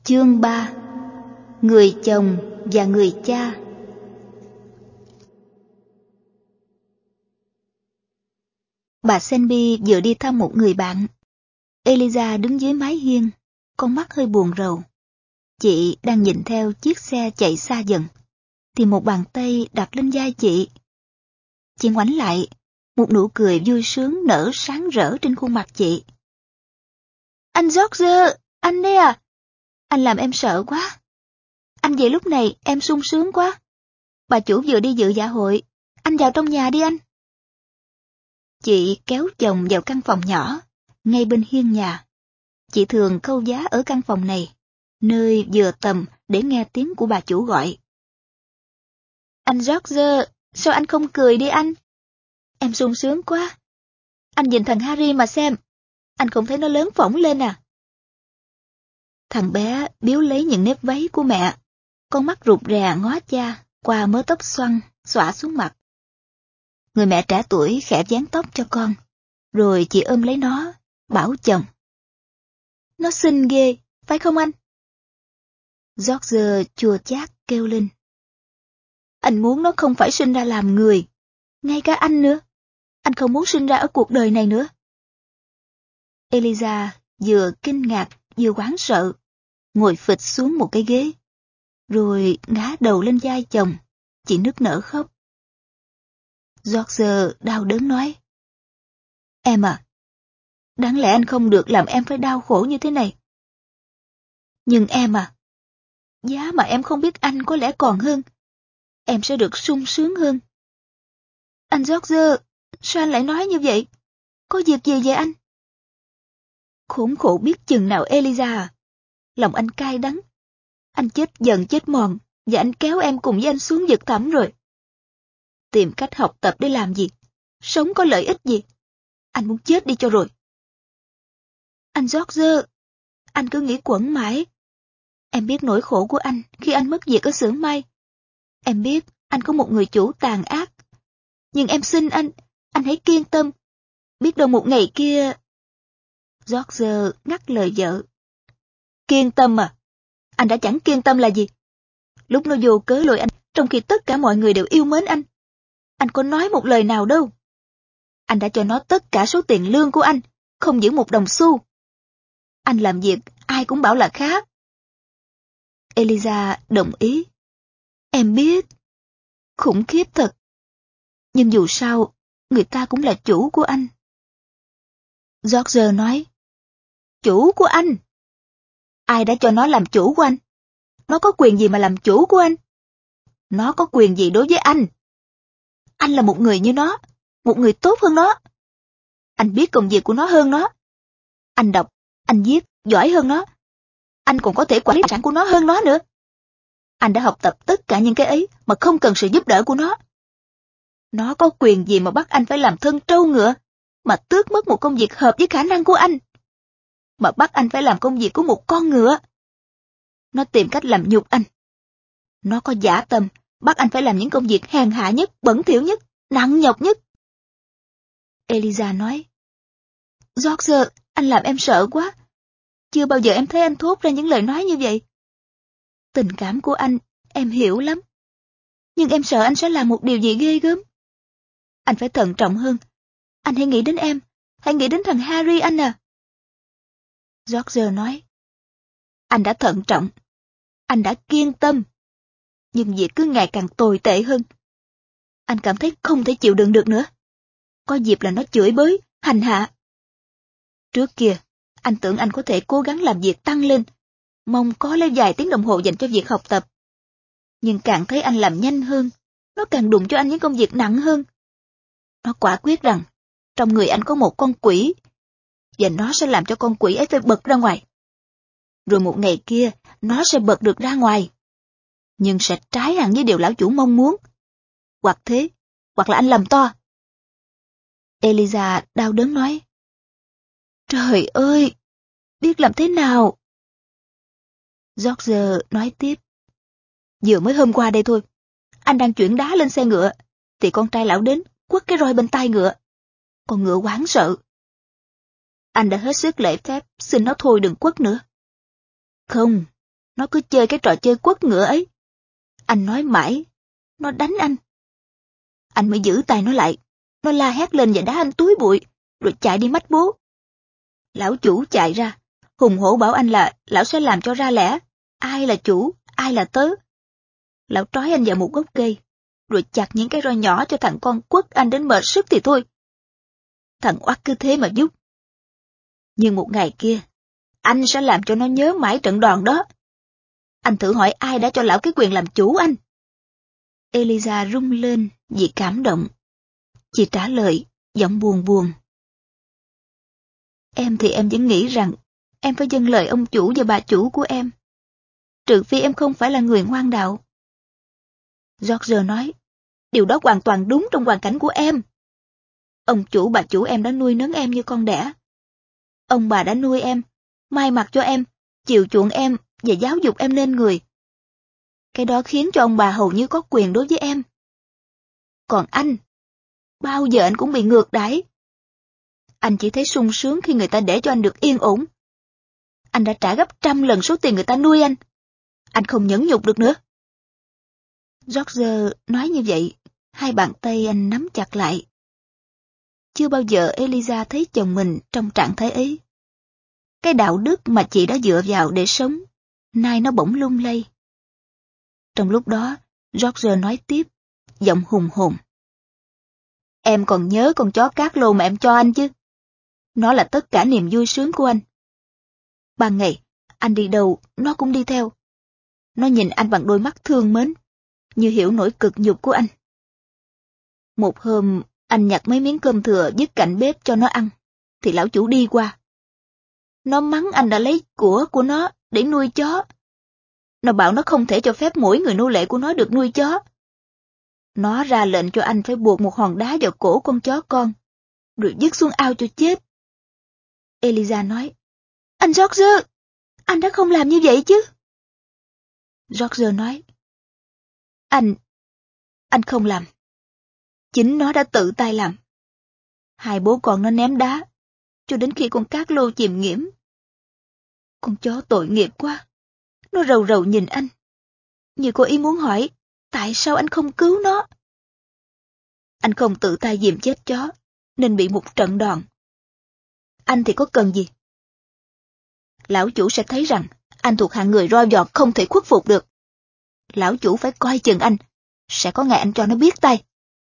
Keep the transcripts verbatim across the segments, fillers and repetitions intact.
Chương ba. Người chồng và người cha. Bà Selby vừa đi thăm một người bạn. Eliza đứng dưới mái hiên, con mắt hơi buồn rầu. Chị đang nhìn theo chiếc xe chạy xa dần, thì một bàn tay đặt lên vai chị. Chị ngoảnh lại, một nụ cười vui sướng nở sáng rỡ trên khuôn mặt chị. Anh George, anh đây à? Anh làm em sợ quá. Anh về lúc này em sung sướng quá. Bà chủ vừa đi dự dạ hội. Anh vào trong nhà đi anh. Chị kéo chồng vào căn phòng nhỏ, ngay bên hiên nhà. Chị thường câu giá ở căn phòng này, nơi vừa tầm để nghe tiếng của bà chủ gọi. Anh George, sao anh không cười đi anh? Em sung sướng quá. Anh nhìn thằng Harry mà xem. Anh không thấy nó lớn phỏng lên à? Thằng bé biếu lấy những nếp váy của mẹ. Con mắt rụt rè ngó cha qua mớ tóc xoăn xõa xuống mặt. Người mẹ trẻ tuổi khẽ vén tóc cho con, rồi chị ôm lấy nó, bảo chồng. Nó xinh ghê, phải không anh? George chua chát kêu lên. Anh muốn nó không phải sinh ra làm người, ngay cả anh nữa. Anh không muốn sinh ra ở cuộc đời này nữa. Eliza vừa kinh ngạc vừa hoảng sợ, ngồi phịch xuống một cái ghế, rồi ngã đầu lên vai chồng, chị nức nở khóc. George đau đớn nói. Em à, đáng lẽ anh không được làm em phải đau khổ như thế này. Nhưng em à, giá mà em không biết anh có lẽ còn hơn. Em sẽ được sung sướng hơn. Anh George, sao anh lại nói như vậy? Có việc gì vậy anh? Khốn khổ biết chừng nào Eliza à. Lòng anh cay đắng. Anh chết dần chết mòn, và anh kéo em cùng với anh xuống vực thẳm rồi. Tìm cách học tập để làm gì? Sống có lợi ích gì? Anh muốn chết đi cho rồi. Anh George, anh cứ nghĩ quẩn mãi. Em biết nỗi khổ của anh khi anh mất việc ở xưởng may. Em biết anh có một người chủ tàn ác. Nhưng em xin anh, anh hãy kiên tâm. Biết đâu một ngày kia... George ngắt lời vợ. Kiên tâm à? Anh đã chẳng kiên tâm là gì? Lúc nó vô cớ lôi anh, trong khi tất cả mọi người đều yêu mến anh. Anh có nói một lời nào đâu. Anh đã cho nó tất cả số tiền lương của anh, không giữ một đồng xu. Anh làm việc, ai cũng bảo là khá. Eliza đồng ý. Em biết. Khủng khiếp thật. Nhưng dù sao, người ta cũng là chủ của anh. George nói. Chủ của anh? Ai đã cho nó làm chủ của anh? Nó có quyền gì mà làm chủ của anh? Nó có quyền gì đối với anh? Anh là một người như nó, một người tốt hơn nó. Anh biết công việc của nó hơn nó. Anh đọc, anh viết, giỏi hơn nó. Anh còn có thể quản lý tài sản của nó hơn nó nữa. Anh đã học tập tất cả những cái ấy mà không cần sự giúp đỡ của nó. Nó có quyền gì mà bắt anh phải làm thân trâu ngựa, mà tước mất một công việc hợp với khả năng của anh, mà bắt anh phải làm công việc của một con ngựa. Nó tìm cách làm nhục anh. Nó có dã tâm, bắt anh phải làm những công việc hèn hạ nhất, bẩn thỉu nhất, nặng nhọc nhất. Eliza nói. George, anh làm em sợ quá. Chưa bao giờ em thấy anh thốt ra những lời nói như vậy. Tình cảm của anh, em hiểu lắm. Nhưng em sợ anh sẽ làm một điều gì ghê gớm. Anh phải thận trọng hơn. Anh hãy nghĩ đến em, hãy nghĩ đến thằng Harry anh à. George nói. Anh đã thận trọng. Anh đã kiên tâm. Nhưng việc cứ ngày càng tồi tệ hơn. Anh cảm thấy không thể chịu đựng được nữa. Có dịp là nó chửi bới, hành hạ. Trước kia, anh tưởng anh có thể cố gắng làm việc tăng lên, mong có lấy vài tiếng đồng hồ dành cho việc học tập. Nhưng càng thấy anh làm nhanh hơn, nó càng đụng cho anh những công việc nặng hơn. Nó quả quyết rằng, trong người anh có một con quỷ, và nó sẽ làm cho con quỷ ấy phải bật ra ngoài. Rồi một ngày kia, nó sẽ bật được ra ngoài. Nhưng sẽ trái hẳn với điều lão chủ mong muốn. Hoặc thế, hoặc là anh lầm to. Eliza đau đớn nói. Trời ơi, biết làm thế nào? George nói tiếp. Vừa mới hôm qua đây thôi, anh đang chuyển đá lên xe ngựa, thì con trai lão đến, quất cái roi bên tai ngựa. Con ngựa hoảng sợ. Anh đã hết sức lễ phép, xin nó thôi đừng quất nữa. Không, Nó cứ chơi cái trò chơi quất ngựa ấy. Anh nói mãi, nó đánh anh. Anh mới giữ tay nó lại. Nó la hét lên và đá anh túi bụi, rồi chạy đi mách bố. Lão chủ chạy ra, hùng hổ bảo anh là lão sẽ làm cho ra lẽ. Ai là chủ, ai là tớ. Lão trói anh vào một gốc cây, rồi chặt những cái roi nhỏ cho thằng con quất anh đến mệt sức thì thôi. Thằng oắt cứ thế mà giúp. Nhưng một ngày kia, anh sẽ làm cho nó nhớ mãi trận đòn đó. Anh thử hỏi ai đã cho lão cái quyền làm chủ anh. Eliza rung lên vì cảm động. Chị trả lời, giọng buồn buồn. Em thì em vẫn nghĩ rằng em phải vâng lời ông chủ và bà chủ của em. Trừ phi em không phải là người ngoan đạo. George nói, điều đó hoàn toàn đúng trong hoàn cảnh của em. Ông chủ bà chủ em đã nuôi nấng em như con đẻ. Ông bà đã nuôi em, mai mặc cho em, chiều chuộng em và giáo dục em nên người. Cái đó khiến cho ông bà hầu như có quyền đối với em. Còn anh, bao giờ anh cũng bị ngược đãi. Anh chỉ thấy sung sướng khi người ta để cho anh được yên ổn. Anh đã trả gấp trăm lần số tiền người ta nuôi anh. Anh không nhẫn nhục được nữa. George nói như vậy, hai bàn tay anh nắm chặt lại. Chưa bao giờ Eliza thấy chồng mình trong trạng thái ấy. Cái đạo đức mà chị đã dựa vào để sống, nay nó bỗng lung lay. Trong lúc đó, George nói tiếp, giọng hùng hồn. Em còn nhớ con chó cát lô mà em cho anh chứ? Nó là tất cả niềm vui sướng của anh. Ban ngày, anh đi đâu, nó cũng đi theo. Nó nhìn anh bằng đôi mắt thương mến, như hiểu nỗi cực nhục của anh. Một hôm, anh nhặt mấy miếng cơm thừa dứt cạnh bếp cho nó ăn, thì lão chủ đi qua. Nó mắng anh đã lấy của của nó để nuôi chó. Nó bảo nó không thể cho phép mỗi người nô lệ của nó được nuôi chó. Nó ra lệnh cho anh phải buộc một hòn đá vào cổ con chó con, rồi vứt xuống ao cho chết. Eliza nói, anh George, anh đã không làm như vậy chứ? George nói, anh, anh không làm. Chính nó đã tự tay làm. Hai bố con nó ném đá, cho đến khi con cát lô chìm nghiễm. Con chó tội nghiệp quá. Nó rầu rầu nhìn anh, như có ý muốn hỏi, tại sao anh không cứu nó? Anh không tự tay dìm chết chó, nên bị một trận đòn. Anh thì có cần gì? Lão chủ sẽ thấy rằng anh thuộc hạng người roi vọt không thể khuất phục được. Lão chủ phải coi chừng anh, sẽ có ngày anh cho nó biết tay.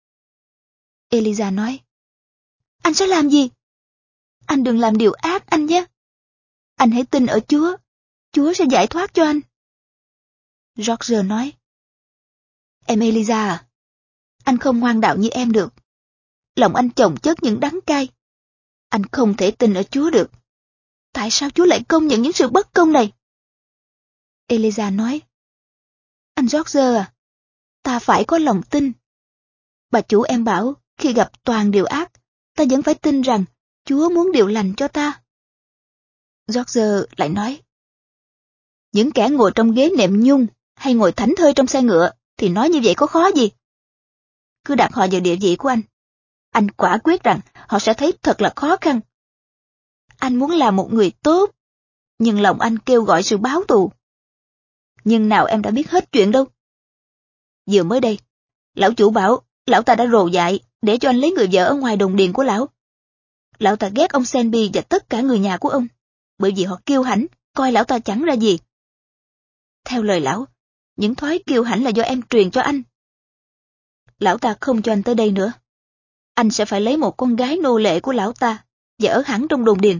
Eliza nói, anh sẽ làm gì? Anh đừng làm điều ác anh nhé. Anh hãy tin ở Chúa, Chúa sẽ giải thoát cho anh. George nói, em Eliza à, anh không ngoan đạo như em được. Lòng anh chồng chất những đắng cay. Anh không thể tin ở Chúa được. Tại sao Chúa lại công nhận những sự bất công này? Eliza nói, anh George à, ta phải có lòng tin. Bà chủ em bảo, khi gặp toàn điều ác, ta vẫn phải tin rằng Chúa muốn điều lành cho ta. George lại nói, những kẻ ngồi trong ghế nệm nhung hay ngồi thảnh thơi trong xe ngựa thì nói như vậy có khó gì? Cứ đặt họ vào địa vị của anh. Anh quả quyết rằng họ sẽ thấy thật là khó khăn. Anh muốn làm một người tốt, nhưng lòng anh kêu gọi sự báo thù. Nhưng nào em đã biết hết chuyện đâu. Vừa mới đây, lão chủ bảo lão ta đã rồ dại để cho anh lấy người vợ ở ngoài đồng điền của lão. Lão ta ghét ông Senby và tất cả người nhà của ông, bởi vì họ kiêu hãnh, coi lão ta chẳng ra gì. Theo lời lão, những thói kiêu hãnh là do em truyền cho anh. Lão ta không cho anh tới đây nữa. Anh sẽ phải lấy một con gái nô lệ của lão ta và ở hẳn trong đồn điền.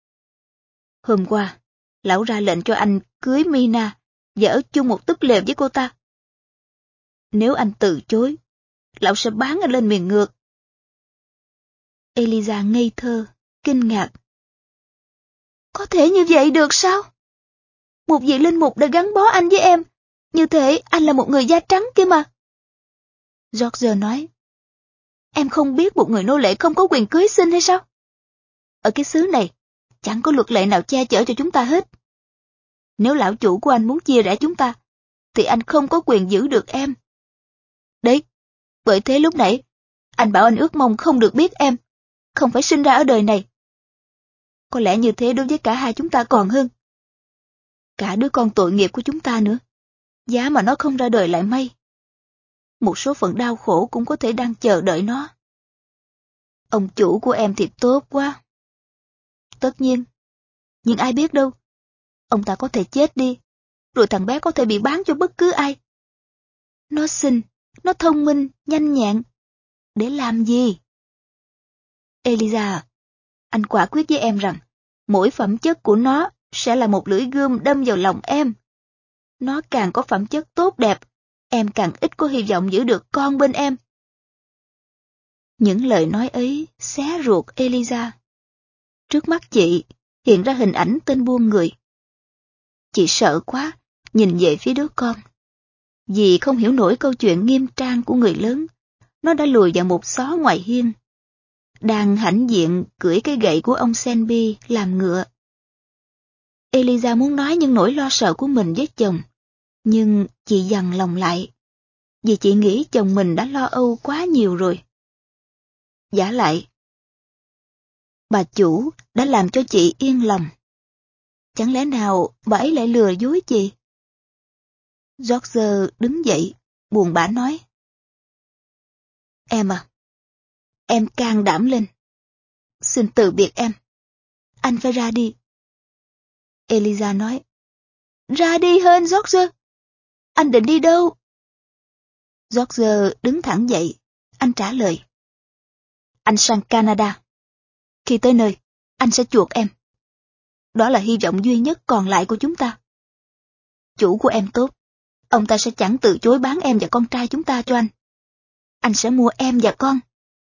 Hôm qua, lão ra lệnh cho anh cưới Mina và ở chung một túp lều với cô ta. Nếu anh từ chối, lão sẽ bán anh lên miền ngược. Eliza ngây thơ, kinh ngạc. Có thể như vậy được sao? Một vị linh mục đã gắn bó anh với em, như thể anh là một người da trắng kia mà. George nói, em không biết một người nô lệ không có quyền cưới xin hay sao? Ở cái xứ này, chẳng có luật lệ nào che chở cho chúng ta hết. Nếu lão chủ của anh muốn chia rẽ chúng ta, thì anh không có quyền giữ được em. Đấy, bởi thế lúc nãy, anh bảo anh ước mong không được biết em, không phải sinh ra ở đời này. Có lẽ như thế đối với cả hai chúng ta còn hơn. cả đứa con tội nghiệp của chúng ta nữa. Giá mà nó không ra đời lại may. Một số phận đau khổ cũng có thể đang chờ đợi nó. Ông chủ của em thì tốt quá. Tất nhiên. Nhưng ai biết đâu. Ông ta có thể chết đi. Rồi thằng bé có thể bị bán cho bất cứ ai. Nó xinh, nó thông minh, nhanh nhẹn. Để làm gì? Eliza, anh quả quyết với em rằng mỗi phẩm chất của nó sẽ là một lưỡi gươm đâm vào lòng em. Nó càng có phẩm chất tốt đẹp, em càng ít có hy vọng giữ được con bên em. Những lời nói ấy xé ruột Eliza. Trước mắt chị hiện ra hình ảnh tên buôn người. Chị sợ quá, nhìn về phía đứa con. Vì không hiểu nổi câu chuyện nghiêm trang của người lớn, nó đã lùi vào một xó ngoài hiên. Đang hãnh diện cưỡi cái gậy của ông Selby làm ngựa. Eliza muốn nói những nỗi lo sợ của mình với chồng, nhưng chị dằn lòng lại, vì chị nghĩ chồng mình đã lo âu quá nhiều rồi. Vả lại, bà chủ đã làm cho chị yên lòng. Chẳng lẽ nào bà ấy lại lừa dối chị? George đứng dậy, buồn bã nói. Em à, em can đảm lên. Xin từ biệt em. Anh phải ra đi. Eliza nói. Ra đi hên George. Anh định đi đâu? George đứng thẳng dậy. Anh trả lời. Anh sang Canada. Khi tới nơi, anh sẽ chuộc em. Đó là hy vọng duy nhất còn lại của chúng ta. Chủ của em tốt. Ông ta sẽ chẳng từ chối bán em và con trai chúng ta cho anh. Anh sẽ mua em và con.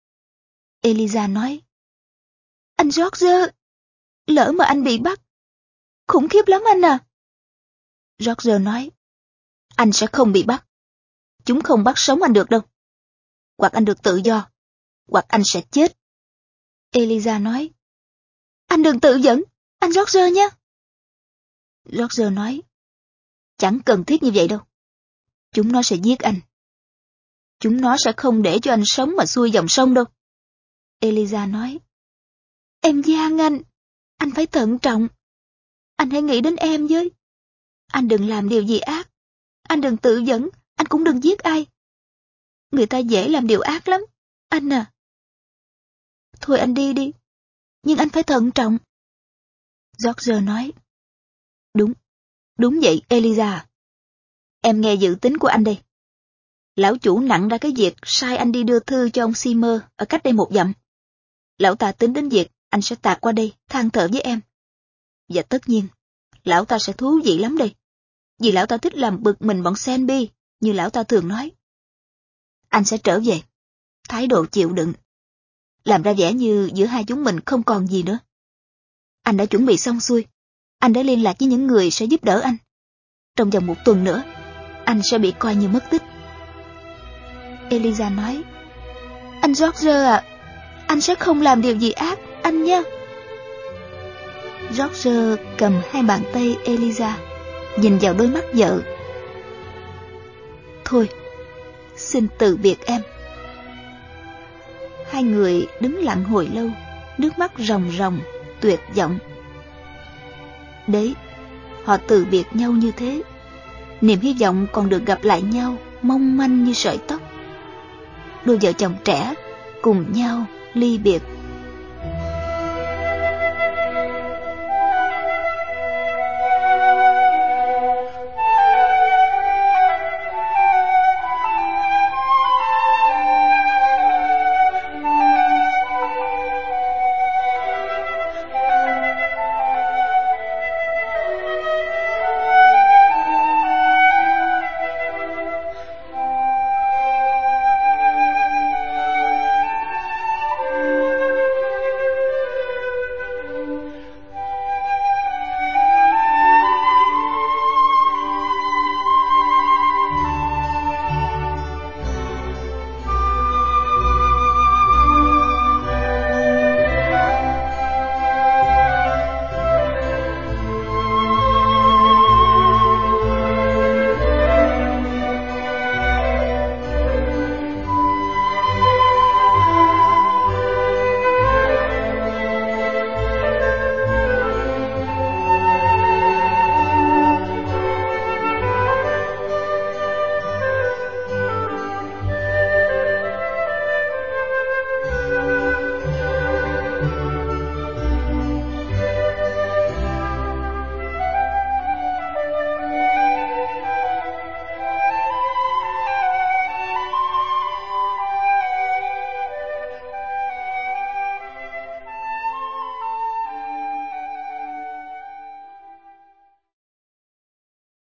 Eliza nói. Anh George, lỡ mà anh bị bắt. Khủng khiếp lắm anh à. George nói. Anh sẽ không bị bắt. Chúng không bắt sống anh được đâu. Hoặc anh được tự do, hoặc anh sẽ chết. Eliza nói. Anh đừng tự dẫn, anh George nhé. George nói. Chẳng cần thiết như vậy đâu. Chúng nó sẽ giết anh. Chúng nó sẽ không để cho anh sống mà xuôi dòng sông đâu. Eliza nói. Em gian anh. Anh phải thận trọng. Anh hãy nghĩ đến em với. Anh đừng làm điều gì ác. Anh đừng tự dẫn. Anh cũng đừng giết ai. Người ta dễ làm điều ác lắm. Anh à. Thôi anh đi đi. Nhưng anh phải thận trọng. George nói. Đúng. Đúng vậy, Eliza. Em nghe dự tính của anh đây. Lão chủ nặng ra cái việc sai anh đi đưa thư cho ông Seymour ở cách đây một dặm. Lão ta tính đến việc anh sẽ tạt qua đây than thở với em. Và tất nhiên, lão ta sẽ thú vị lắm đây. Vì lão ta thích làm bực mình bọn Selby, như lão ta thường nói. Anh sẽ trở về, thái độ chịu đựng. Làm ra vẻ như giữa hai chúng mình không còn gì nữa. Anh đã chuẩn bị xong xuôi. Anh đã liên lạc với những người sẽ giúp đỡ anh. Trong vòng một tuần nữa, anh sẽ bị coi như mất tích. Eliza nói. Anh George à, anh sẽ không làm điều gì ác, anh nha. George cầm hai bàn tay Eliza, nhìn vào đôi mắt vợ. Thôi, xin từ biệt em. Hai người đứng lặng hồi lâu, nước mắt ròng ròng, tuyệt vọng. Đấy, họ từ biệt nhau như thế. Niềm hy vọng còn được gặp lại nhau mong manh như sợi tóc. Đôi vợ chồng trẻ cùng nhau ly biệt.